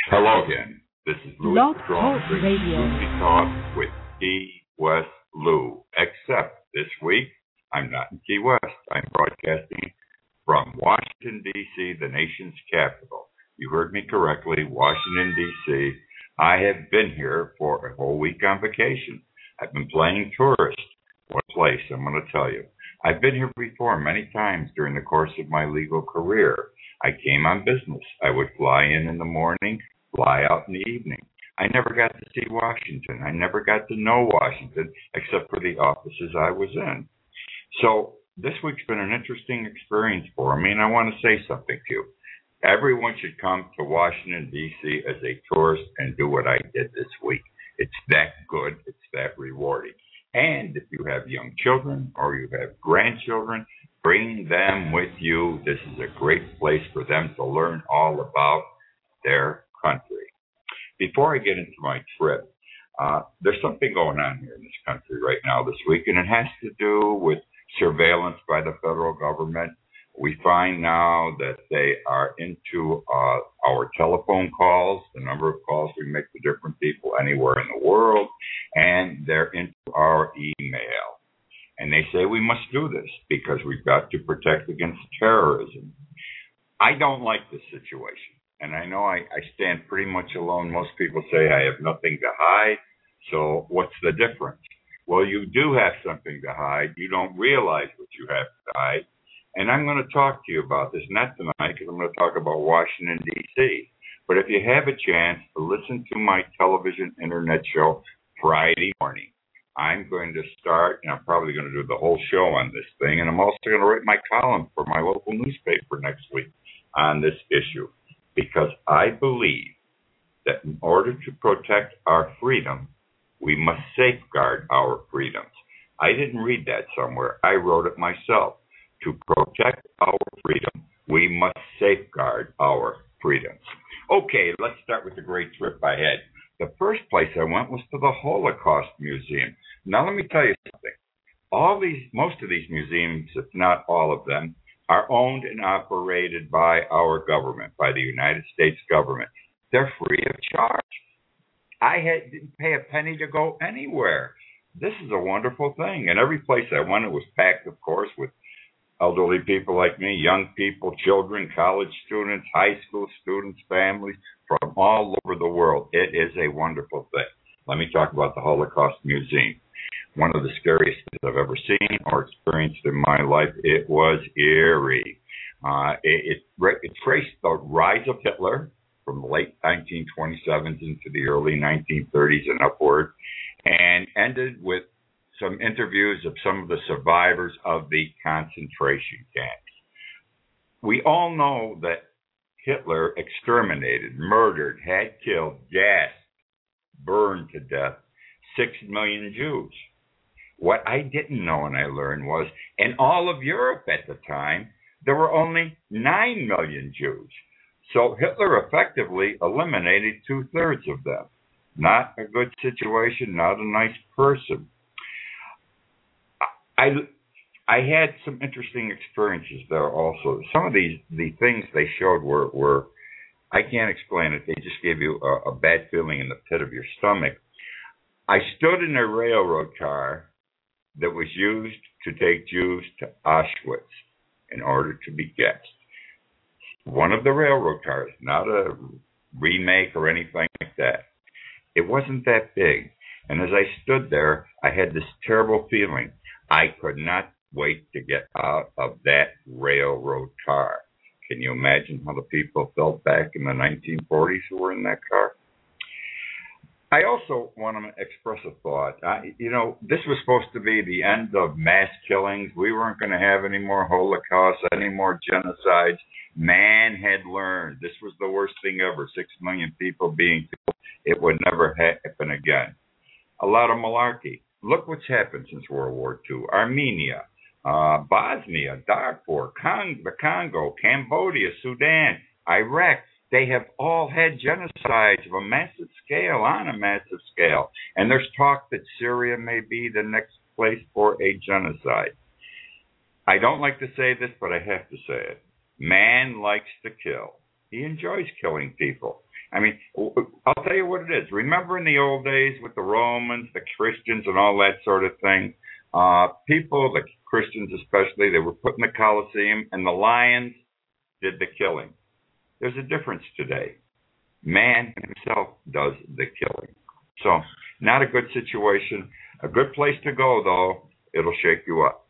Hello again. This is Louis Blog Strong, Talk Radio. Lucy Talk with Key West Lou. Except this week, I'm not in Key West. I'm broadcasting from Washington, D.C., the nation's capital. You heard me correctly, Washington, D.C. I have been here for a whole week on vacation. I've been playing tourist. What place, I'm going to tell you. I've been here before many times during the course of my legal career. I came on business. I would fly in the morning, fly out in the evening. I never got to see Washington. I never got to know Washington except for the offices I was in. So this week's been an interesting experience for me, and I want to say something to you. Everyone should come to Washington, D.C. as a tourist and do what I did this week. It's that good. It's that rewarding. And if you have young children or you have grandchildren, bring them with you. This is a great place for them to learn all about their country. Before I get into my trip, there's something going on here in this country right now this week, and it has to do with surveillance by the federal government. We find now that they are into our telephone calls, the number of calls we make to different people anywhere in the world, and they're into our email. And they say we must do this because we've got to protect against terrorism. I don't like this situation, and I know I stand pretty much alone. Most people say I have nothing to hide, so what's the difference? Well, you do have something to hide. You don't realize what you have to hide. And I'm going to talk to you about this, not tonight, because I'm going to talk about Washington, D.C. But if you have a chance to listen to my television internet show Friday morning, I'm going to start, and I'm probably going to do the whole show on this thing, and I'm also going to write my column for my local newspaper next week on this issue, because I believe that in order to protect our freedom, we must safeguard our freedoms. I didn't read that somewhere. I wrote it myself. To protect our freedom, we must safeguard our freedoms. Okay, let's start with the great trip I had. The first place I went was to the Holocaust Museum. Now, let me tell you something. Most of these museums, if not all of them, are owned and operated by our government, by the United States government. They're free of charge. I didn't pay a penny to go anywhere. This is a wonderful thing. And every place I went, it was packed, of course, with elderly people like me, young people, children, college students, high school students, families from all over the world. It is a wonderful thing. Let me talk about the Holocaust Museum. One of the scariest things I've ever seen or experienced in my life. It was eerie. It traced the rise of Hitler from the late 1927s into the early 1930s and upward, and ended with some interviews of some of the survivors of the concentration camps. We all know that Hitler exterminated, murdered, had killed, gassed, burned to death 6 million Jews. What I didn't know and I learned was in all of Europe at the time, there were only 9 million Jews. So Hitler effectively eliminated 2/3 of them. Not a good situation, not a nice person. I had some interesting experiences there also. Some of the things they showed were I can't explain it. They just gave you a bad feeling in the pit of your stomach. I stood in a railroad car that was used to take Jews to Auschwitz in order to be gassed. One of the railroad cars, not a remake or anything like that. It wasn't that big. And as I stood there, I had this terrible feeling. I could not wait to get out of that railroad car. Can you imagine how the people felt back in the 1940s who were in that car? I also want to express a thought. This was supposed to be the end of mass killings. We weren't going to have any more Holocausts, any more genocides. Man had learned this was the worst thing ever, 6 million people being killed. It would never happen again. A lot of malarkey. Look what's happened since World War II. Armenia, Bosnia, Darfur, the Congo, Cambodia, Sudan, Iraq. They have all had genocides of a massive scale, on a massive scale. And there's talk that Syria may be the next place for a genocide. I don't like to say this, but I have to say it. Man likes to kill. He enjoys killing people. I mean, I'll tell you what it is. Remember in the old days with the Romans, the Christians, and all that sort of thing? People, the Christians especially, they were put in the Colosseum, and the lions did the killing. There's a difference today. Man himself does the killing. So, not a good situation. A good place to go, though. It'll shake you up.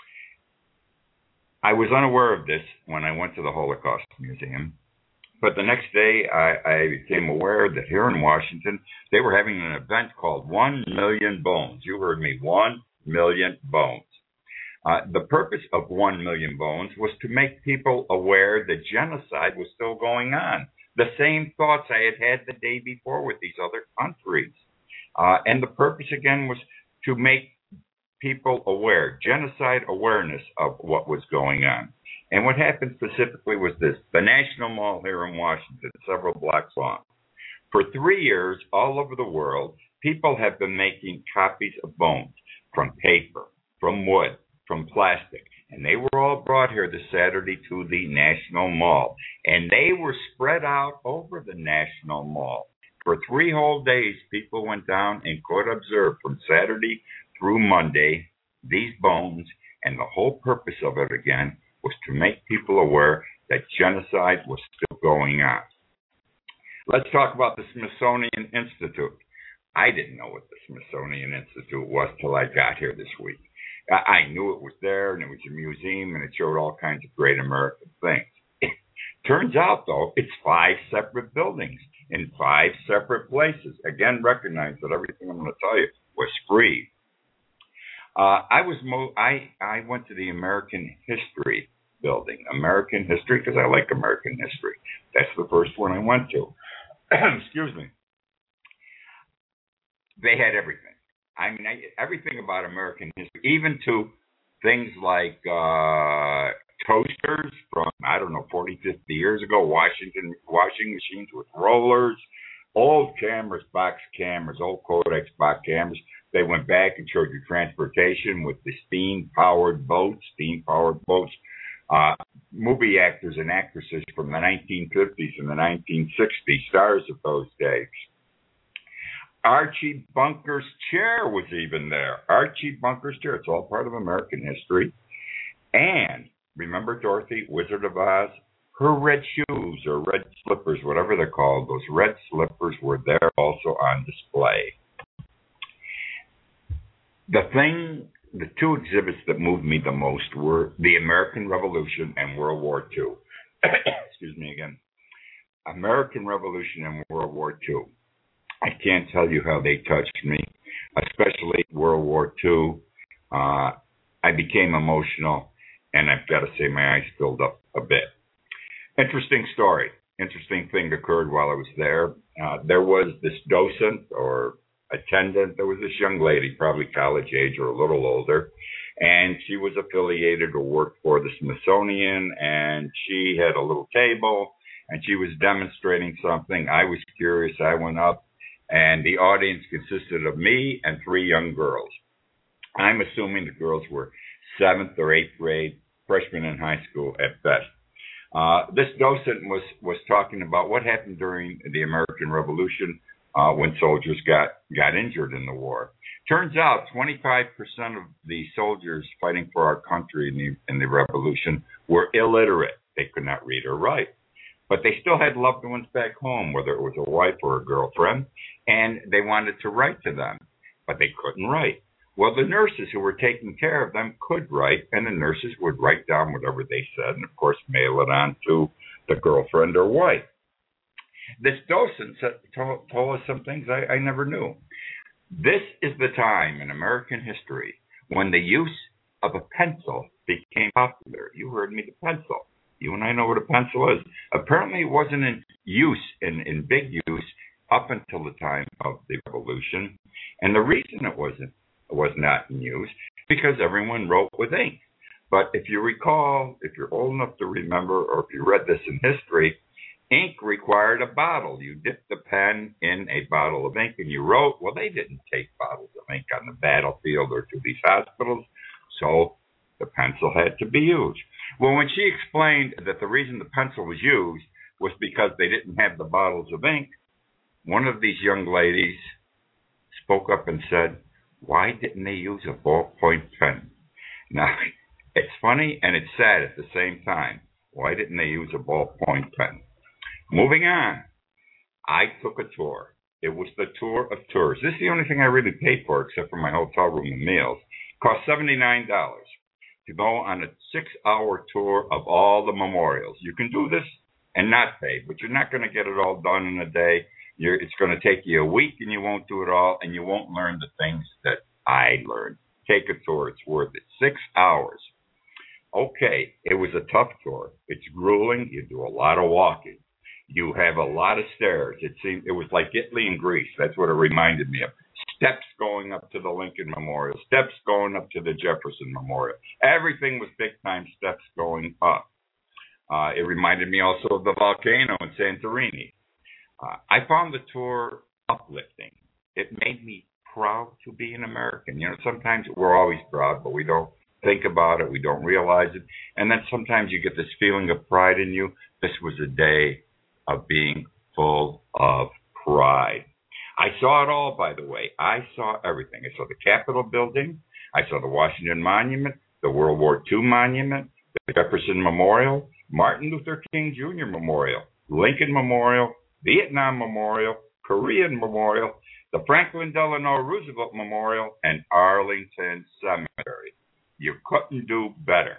I was unaware of this when I went to the Holocaust Museum. But the next day, I became aware that here in Washington, they were having an event called 1 Million Bones. You heard me, 1 million bones. The purpose of 1 million bones was to make people aware that genocide was still going on. The same thoughts I had had the day before with these other countries. And the purpose, again, was to make people aware, genocide awareness of what was going on. And what happened specifically was this. The National Mall here in Washington, several blocks long. For 3 years, all over the world, people have been making copies of bones from paper, from wood, from plastic. And they were all brought here this Saturday to the National Mall. And they were spread out over the National Mall. For 3 whole days, people went down and could observe from Saturday through Monday these bones. And the whole purpose of it, again, was to make people aware that genocide was still going on. Let's talk about the Smithsonian Institute. I didn't know what the Smithsonian Institute was till I got here this week. I knew it was there, and it was a museum, and it showed all kinds of great American things. Turns out, though, it's 5 separate buildings in 5 separate places. Again, recognize that everything I'm going to tell you was free. I went to the American History Building. American History, because I like American history. That's the first one I went to. Excuse me. They had everything. I mean, everything about American history, even to things like toasters from, 40, 50 years ago, washing machines with rollers, old cameras, box cameras, old Kodak box cameras. They went back and showed you transportation with the steam-powered boats, movie actors and actresses from the 1950s and the 1960s, stars of those days. Archie Bunker's chair was even there. Archie Bunker's chair. It's all part of American history. And remember Dorothy, Wizard of Oz? Her red shoes or red slippers, whatever they're called, those red slippers were there also on display. The 2 exhibits that moved me the most were the American Revolution and World War II. Excuse me again. American Revolution and World War II. I can't tell you how they touched me, especially World War II. I became emotional, and I've got to say my eyes filled up a bit. Interesting story. Interesting thing occurred while I was there. There was this docent or attendant. There was this young lady, probably college age or a little older, and she was affiliated or worked for the Smithsonian, and she had a little table, and she was demonstrating something. I was curious. I went up. And the audience consisted of me and 3 young girls. I'm assuming the girls were 7th or 8th grade, freshmen in high school at best. This docent was talking about what happened during the American Revolution when soldiers got injured in the war. Turns out 25% of the soldiers fighting for our country in the Revolution were illiterate. They could not read or write. But they still had loved ones back home, whether it was a wife or a girlfriend, and they wanted to write to them, but they couldn't write. Well, the nurses who were taking care of them could write, and the nurses would write down whatever they said and, of course, mail it on to the girlfriend or wife. This docent told us some things I never knew. This is the time in American history when the use of a pencil became popular. You heard me, the pencil. You and I know what a pencil is. Apparently, it wasn't in use, in big use, up until the time of the Revolution. And the reason it was not in use, because everyone wrote with ink. But if you recall, if you're old enough to remember, or if you read this in history, ink required a bottle. You dipped the pen in a bottle of ink and you wrote. Well, they didn't take bottles of ink on the battlefield or to these hospitals, so the pencil had to be used. Well, when she explained that the reason the pencil was used was because they didn't have the bottles of ink. One of these young ladies spoke up and said, "Why didn't they use a ballpoint pen?" Now, it's funny and it's sad at the same time. Why didn't they use a ballpoint pen? Moving on, I took a tour. It was the tour of tours. This is the only thing I really paid for except for my hotel room and meals. It cost $79 to go on a 6-hour tour of all the memorials. You can do this and not pay, but you're not going to get it all done in a day. It's going to take you a week and you won't do it all, and you won't learn the things that I learned. Take a tour. It's worth it. 6 hours. Okay, it was a tough tour. It's grueling. You do a lot of walking. You have a lot of stairs. It was like Italy and Greece. That's what it reminded me of. Steps going up to the Lincoln Memorial. Steps going up to the Jefferson Memorial. Everything was big-time steps going up. It reminded me also of the volcano in Santorini. I found the tour uplifting. It made me proud to be an American. Sometimes we're always proud, but we don't think about it. We don't realize it. And then sometimes you get this feeling of pride in you. This was a day of being full of pride. I saw it all, by the way. I saw everything. I saw the Capitol building. I saw the Washington Monument, the World War II Monument, the Jefferson Memorial, Martin Luther King Jr. Memorial, Lincoln Memorial, Vietnam Memorial, Korean Memorial, the Franklin Delano Roosevelt Memorial, and Arlington Cemetery. You couldn't do better.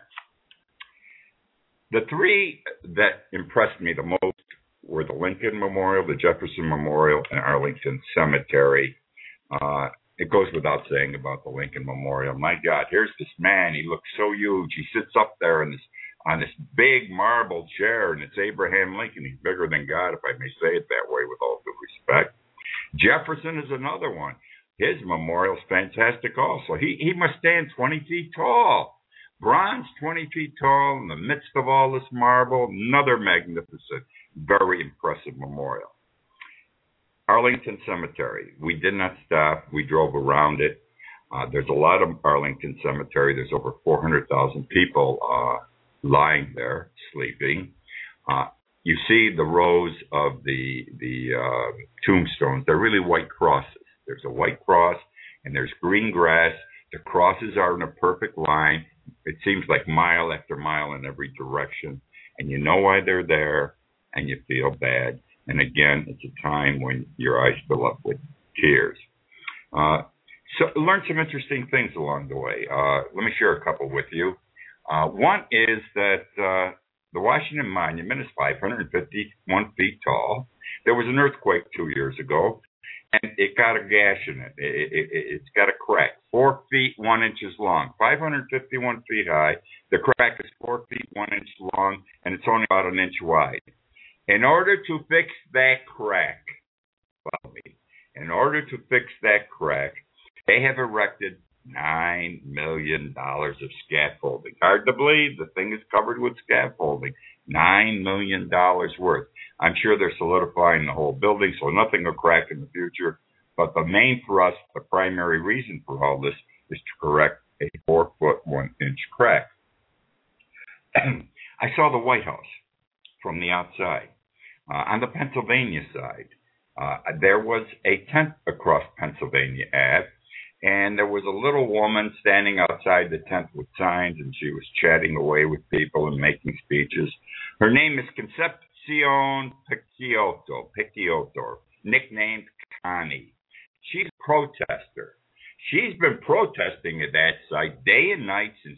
The three that impressed me the most were the Lincoln Memorial, the Jefferson Memorial, and Arlington Cemetery. It goes without saying about the Lincoln Memorial. My God, here's this man. He looks so huge. He sits up there on this big marble chair, and it's Abraham Lincoln. He's bigger than God, if I may say it that way, with all due respect. Jefferson is another one. His memorial's fantastic also. He must stand 20 feet tall. Bronze, 20 feet tall, in the midst of all this marble. Another magnificent, very impressive memorial. Arlington Cemetery. We did not stop. We drove around it. There's a lot of Arlington Cemetery. There's over 400,000 people lying there, sleeping. You see the rows of the tombstones. They're really white crosses. There's a white cross, and there's green grass. The crosses are in a perfect line. It seems like mile after mile in every direction. And you know why they're there, and you feel bad. And again, it's a time when your eyes fill up with tears. So learn some interesting things along the way. Let me share a couple with you. One is that the Washington Monument is 551 feet tall. There was an earthquake 2 years ago, and it got a gash in it. It's got a crack, 4 feet 1 inch long, 551 feet high. The crack is 4 feet 1 inch long, and it's only about an inch wide. In order to fix that crack, follow me, in order to fix that crack, they have erected $9 million of scaffolding. Hard to believe the thing is covered with scaffolding. $9 million worth. I'm sure they're solidifying the whole building, so nothing will crack in the future. But the main thrust, the primary reason for all this, is to correct a 4 foot 1 inch crack. I saw the White House from the outside. On the Pennsylvania side, there was a tent across Pennsylvania Ave. And there was a little woman standing outside the tent with signs, and she was chatting away with people and making speeches. Her name is Concepcion Picciotto, nicknamed Connie. She's a protester. She's been protesting at that site day and night since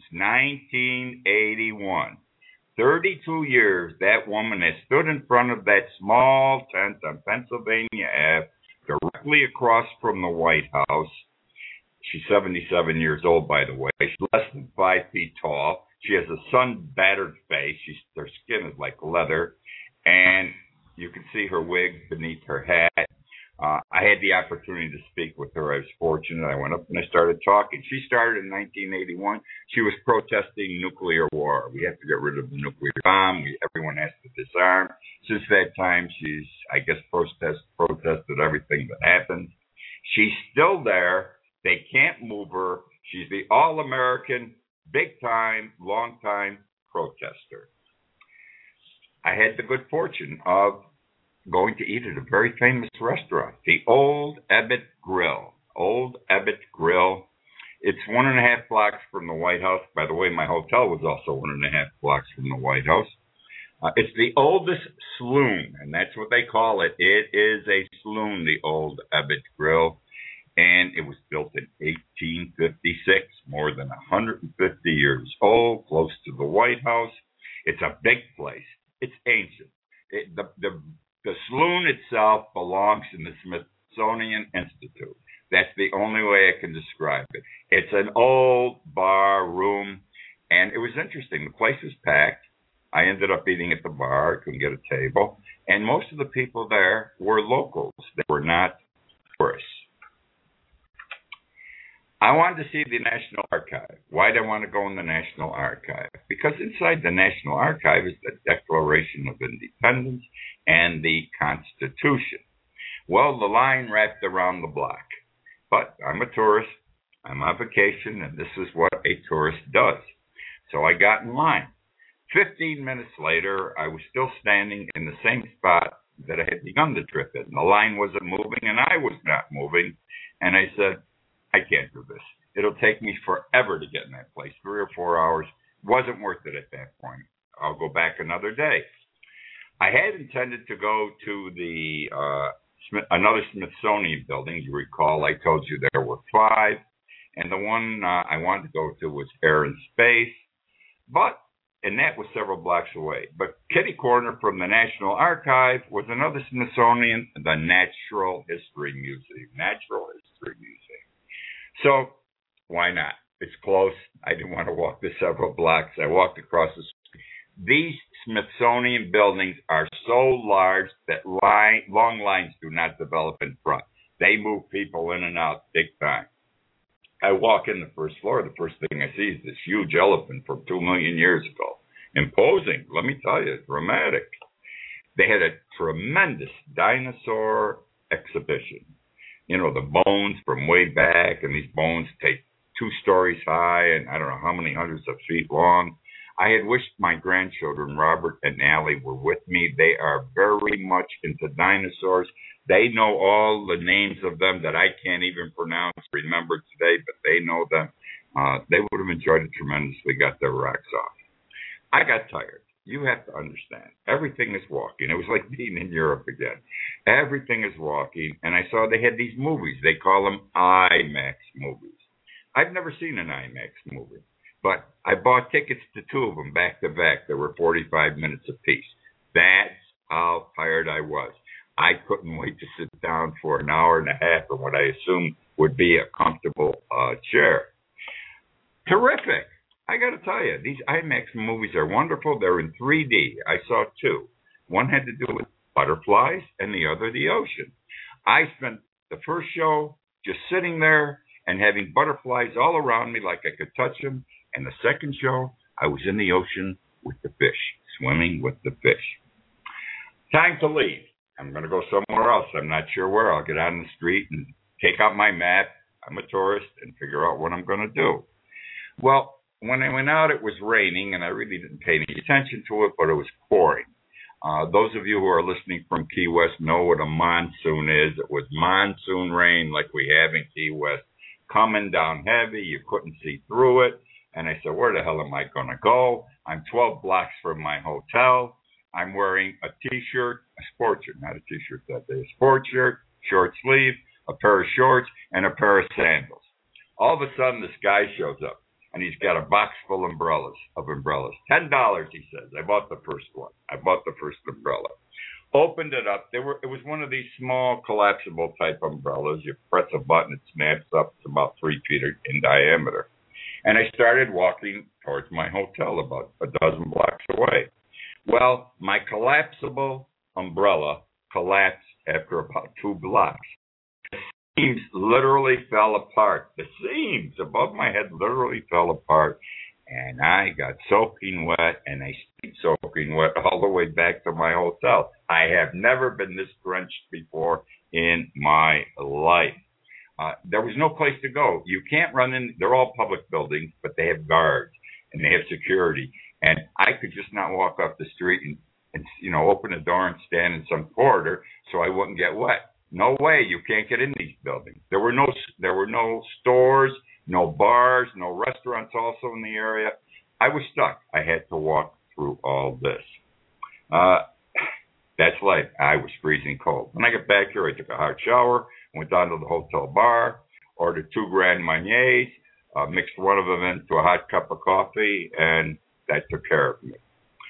1981. 32 years that woman has stood in front of that small tent on Pennsylvania Ave, directly across from the White House. She's 77 years old, by the way. She's less than 5 feet tall. She has a sun-battered face. Her skin is like leather. And you can see her wig beneath her hat. I had the opportunity to speak with her. I was fortunate. I went up and I started talking. She started in 1981. She was protesting nuclear war. We have to get rid of the nuclear bomb. Everyone has to disarm. Since that time, she's, I guess, protested everything that happened. She's still there. They can't move her. She's the all-American, big-time, long-time protester. I had the good fortune of going to eat at a very famous restaurant, the Old Ebbitt Grill. Old Ebbitt Grill. It's 1.5 blocks from the White House. By the way, my hotel was also 1.5 blocks from the White House. It's the oldest saloon, and that's what they call it. It is a saloon, the Old Ebbitt Grill, and it was built in 1856, more than 150 years old, close to the White House. It's a big place. It's ancient. The saloon itself belongs in the Smithsonian Institute. That's the only way I can describe it. It's an old bar room, and it was interesting. The place was packed. I ended up eating at the bar. I couldn't get a table. And most of the people there were locals. They were not tourists. I wanted to see the National Archive. Why did I want to go in the National Archive? Because inside the National Archive is the Declaration of Independence and the Constitution. Well, the line wrapped around the block. But I'm a tourist. I'm on vacation, and this is what a tourist does. So I got in line. 15 minutes later, I was still standing in the same spot that I had begun the trip in. The line wasn't moving, and I was not moving. And I said, I can't do this. It'll take me forever to get in that place, 3 or 4 hours. Wasn't worth it at that point. I'll go back another day. I had intended to go to the another Smithsonian building. You recall I told you there were 5, and the one I wanted to go to was Air and Space, and that was several blocks away. But kitty corner from the National Archive was another Smithsonian, the Natural History Museum. Natural History Museum. So why not? It's close. I didn't want to walk the several blocks. I walked across the street. These Smithsonian buildings are so large that long lines do not develop in front. They move people in and out big time. I walk in the first floor. The first thing I see is this huge elephant from 2 million years ago. Imposing, let me tell you, dramatic. They had a tremendous dinosaur exhibition. You know, the bones from way back, and these bones take 2 stories high and I don't know how many hundreds of feet long. I had wished my grandchildren, Robert and Allie, were with me. They are very much into dinosaurs. They know all the names of them that I can't even pronounce, remember today, but they know them. They would have enjoyed it tremendously, got their rocks off. I got tired. You have to understand. Everything is walking. It was like being in Europe again. Everything is walking, and I saw they had these movies. They call them IMAX movies. I've never seen an IMAX movie, but I bought tickets to 2 of them back to back. They were 45 minutes apiece. That's how tired I was. I couldn't wait to sit down for an hour and a half in what I assumed would be a comfortable chair. Terrific. I got to tell you, these IMAX movies are wonderful. They're in 3D. I saw 2. One had to do with butterflies and the other the ocean. I spent the first show just sitting there and having butterflies all around me like I could touch them. And the second show, I was in the ocean with the fish, swimming with the fish. Time to leave. I'm going to go somewhere else. I'm not sure where. I'll get out on the street and take out my map. I'm a tourist and figure out what I'm going to do. Well, when I went out, it was raining, and I really didn't pay any attention to it, but it was pouring. Those of you who are listening from Key West know what a monsoon is. It was monsoon rain like we have in Key West, coming down heavy. You couldn't see through it. And I said, where the hell am I going to go? I'm 12 blocks from my hotel. I'm wearing a T-shirt, a sports shirt, not a T-shirt that day, a sports shirt, short sleeve, a pair of shorts, and a pair of sandals. All of a sudden, this guy shows up, and he's got a box full of umbrellas. $10, he says. I bought the first one. I bought the first umbrella. Opened it up. It was one of these small collapsible type umbrellas. You press a button, it snaps up. It's about 3 feet in diameter. And I started walking towards my hotel about a dozen blocks away. Well, my collapsible umbrella collapsed after about 2 blocks. The seams literally fell apart. The seams above my head literally fell apart. And I got soaking wet, and I stayed soaking wet all the way back to my hotel. I have never been this drenched before in my life. There was no place to go. You can't run in. They're all public buildings, but they have guards, and they have security. And I could just not walk off the street and and open the door and stand in some corridor so I wouldn't get wet. No way, you can't get in these buildings. There were no stores, no bars, no restaurants also in the area. I was stuck. I had to walk through all this. That's life. I was freezing cold. When I got back here, I took a hot shower, went down to the hotel bar, ordered 2 Grand Marniers, mixed one of them into a hot cup of coffee, and that took care of me.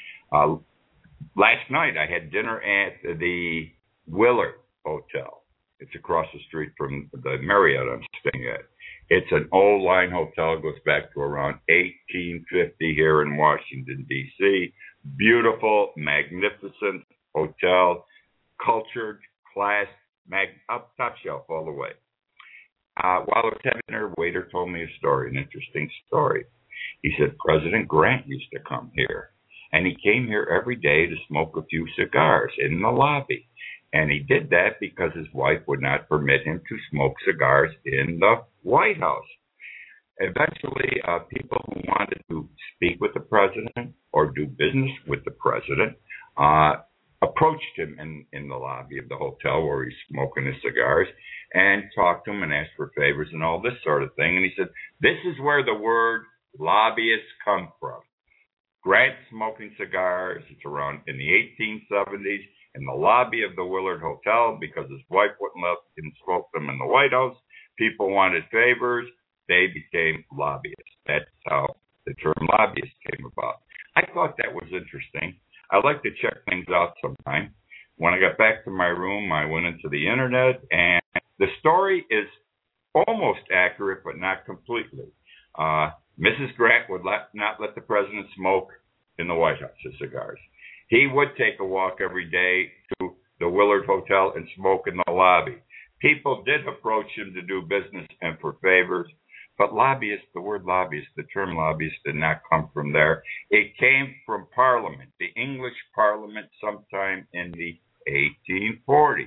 Last night, I had dinner at the Willard Hotel. It's across the street from the Marriott I'm staying at. It's an old line hotel. It goes back to around 1850 here in Washington, D.C. Beautiful, magnificent hotel, cultured, class, up top shelf all the way. While I was having dinner, waiter told me a story, an interesting story. He said President Grant used to come here, and he came here every day to smoke a few cigars in the lobby. And he did that because his wife would not permit him to smoke cigars in the White House. Eventually, people who wanted to speak with the president or do business with the president approached him in the lobby of the hotel where he's smoking his cigars and talked to him and asked for favors and all this sort of thing. And he said, this is where the word lobbyists come from. Grant smoking cigars, it's around in the 1870s in the lobby of the Willard Hotel because his wife wouldn't let him smoke them in the White House. People wanted favors. They became lobbyists. That's how the term lobbyist came about. I thought that was interesting. I like to check things out sometime. When I got back to my room, I went into the internet, and the story is almost accurate, but not completely. Mrs. Grant would not let the president smoke in the White House, his cigars. He would take a walk every day to the Willard Hotel and smoke in the lobby. People did approach him to do business and for favors, but lobbyists, the word lobbyist, the term lobbyist did not come from there. It came from Parliament, the English Parliament, sometime in the 1840s.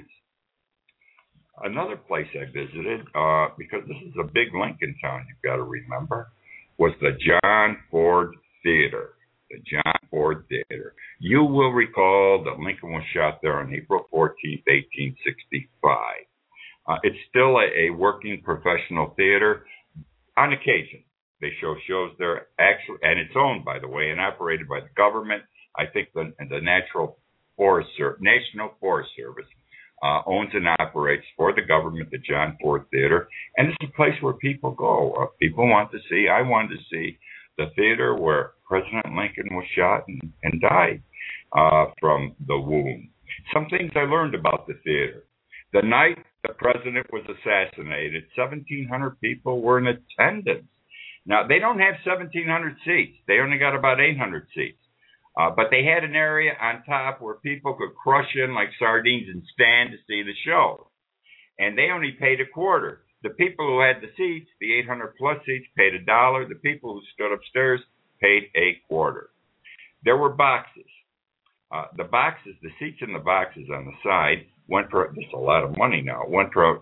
Another place I visited, because this is a big Lincoln town, you've got to remember, was the John Ford Theater. The John Ford Theater. You will recall that Lincoln was shot there on April 14th, 1865. It's still a working professional theater. On occasion, they show shows there, actually, and it's owned, by the way, and operated by the government. I think the National Forest Service owns and operates for the government the John Ford Theater, and it's a place where people go. People want to see. I wanted to see the theater where President Lincoln was shot and died from the wound. Some things I learned about the theater. The night the president was assassinated, 1,700 people were in attendance. Now, they don't have 1,700 seats. They only got about 800 seats. But they had an area on top where people could crush in like sardines and stand to see the show. And they only paid a quarter. The people who had the seats, the 800-plus seats, paid $1. The people who stood upstairs paid a quarter. There were boxes. The seats in the boxes on the side went for just a lot of money now. It went for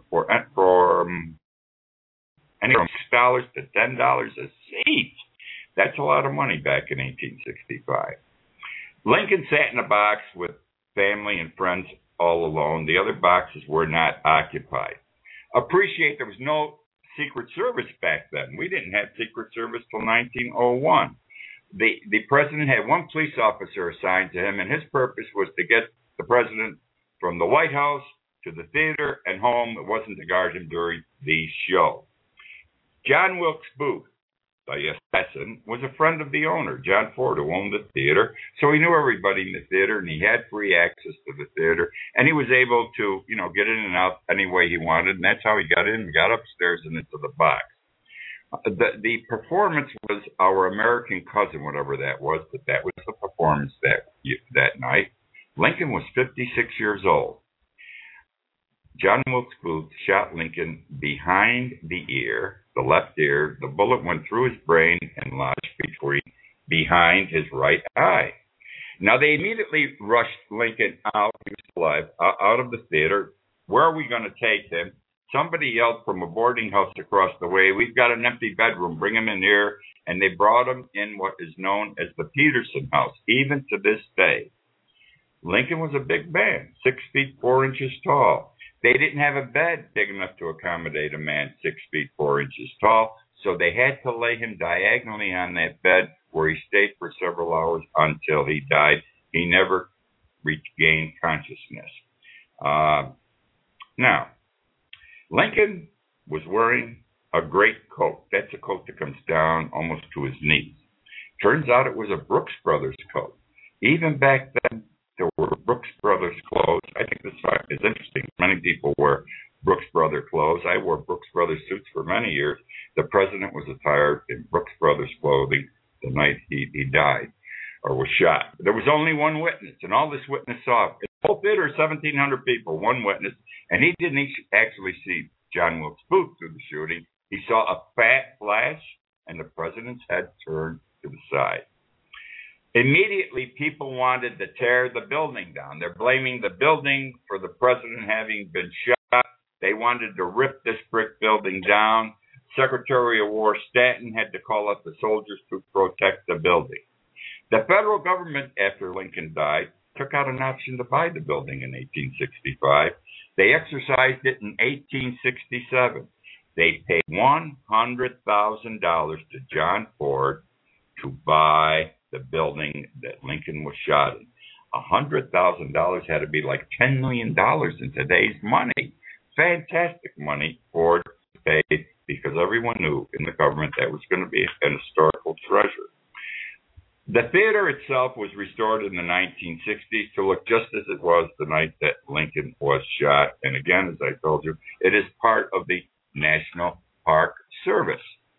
anywhere from $6 to $10 a seat. That's a lot of money back in 1865. Lincoln sat in a box with family and friends all alone. The other boxes were not occupied. Appreciate there was no Secret Service back then. We didn't have Secret Service till 1901. The president had one police officer assigned to him, and his purpose was to get the president from the White House to the theater and home. It wasn't to guard him during the show. John Wilkes Booth, the assassin, was a friend of the owner, John Ford, who owned the theater. So he knew everybody in the theater, and he had free access to the theater. And he was able to, get in and out any way he wanted. And that's how he got in, got upstairs and into the box. The performance was Our American Cousin, whatever that was, but that was the performance that night. Lincoln was 56 years old. John Wilkes Booth shot Lincoln behind the ear, the left ear. The bullet went through his brain and lodged behind his right eye. Now, they immediately rushed Lincoln out, he was alive, out of the theater. Where are we going to take him? Somebody yelled from a boarding house across the way, we've got an empty bedroom, bring him in here. And they brought him in what is known as the Peterson House, even to this day. Lincoln was a big man, 6 feet 4 inches tall. They didn't have a bed big enough to accommodate a man 6 feet 4 inches tall, so they had to lay him diagonally on that bed where he stayed for several hours until he died. He never regained consciousness. Now, Lincoln was wearing a great coat. That's a coat that comes down almost to his knees. Turns out it was a Brooks Brothers coat. Even back then, there were Brooks Brothers clothes. I think this fact is interesting. Many people wear Brooks Brothers clothes. I wore Brooks Brothers suits for many years. The president was attired in Brooks Brothers clothing the night he died or was shot. There was only one witness, and all this witness saw, in the whole theater, 1,700 people, one witness, and he didn't actually see John Wilkes Booth through the shooting. He saw a fat flash, and the president's head turned to the side. Immediately, people wanted to tear the building down. They're blaming the building for the president having been shot. They wanted to rip this brick building down. Secretary of War Stanton had to call up the soldiers to protect the building. The federal government, after Lincoln died, took out an option to buy the building in 1865. They exercised it in 1867. They paid $100,000 to John Ford to buy the building that Lincoln was shot in. $100,000 had to be like $10 million in today's money. Fantastic money Ford paid, because everyone knew in the government that was going to be an historical treasure. The theater itself was restored in the 1960s to look just as it was the night that Lincoln was shot. And again, as I told you, it is part of the National Park Service.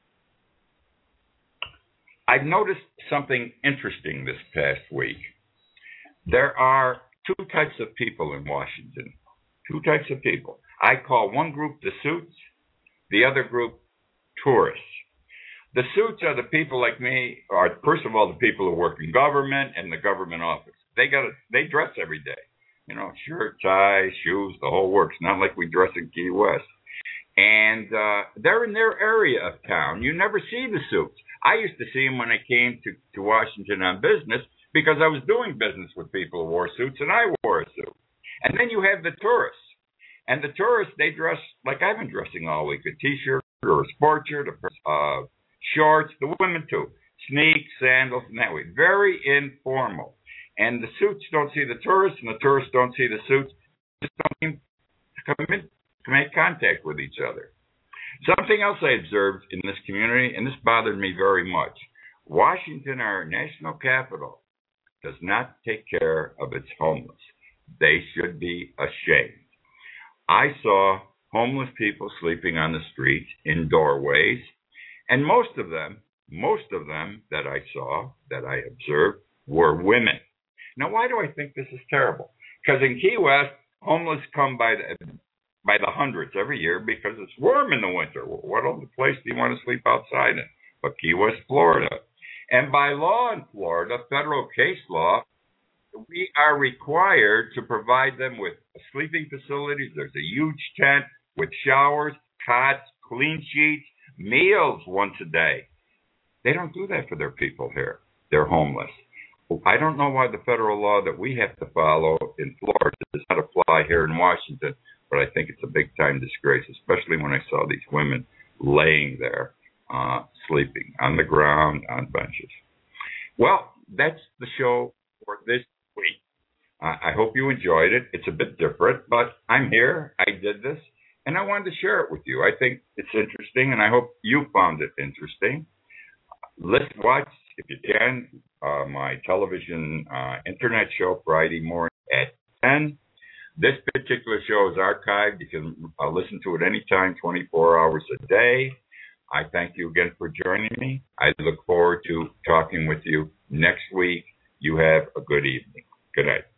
I've noticed something interesting this past week. There are two types of people in Washington. Two types of people. I call one group the suits, the other group tourists. The suits are the people like me, or first of all, the people who work in government and the government office. They dress every day. You know, shirt, tie, shoes, the whole works. Not like we dress in Key West. And they're in their area of town. You never see the suits. I used to see them when I came to Washington on business, because I was doing business with people who wore suits, and I wore a suit. And then you have the tourists. And the tourists, they dress like I've been dressing all week, a T-shirt or a sport shirt, shorts, the women too, sneaks, sandals, and that way. Very informal. And the suits don't see the tourists, and the tourists don't see the suits. Just don't seem to come in to make contact with each other. Something else I observed in this community, and this bothered me very much. Washington, our national capital, does not take care of its homeless. They should be ashamed. I saw homeless people sleeping on the streets in doorways, and most of them that I saw, that I observed, were women. Now, why do I think this is terrible? Because in Key West, homeless come by the hundreds every year because it's warm in the winter. What other place do you want to sleep outside in but Key West, Florida? And by law in Florida, federal case law, we are required to provide them with sleeping facilities. There's a huge tent with showers, cots, clean sheets, meals once a day. They don't do that for their people here. They're homeless. I don't know why the federal law that we have to follow in Florida does not apply here in Washington, but I think it's a big-time disgrace, especially when I saw these women laying there, sleeping on the ground, on benches. Well, that's the show for this week. I hope you enjoyed it. It's a bit different, but I'm here. I did this, and I wanted to share it with you. I think it's interesting, and I hope you found it interesting. Let's watch, if you can, my television internet show Friday morning at 10. This particular show is archived. You can listen to it anytime, 24 hours a day. I thank you again for joining me. I look forward to talking with you next week. You have a good evening. Good night.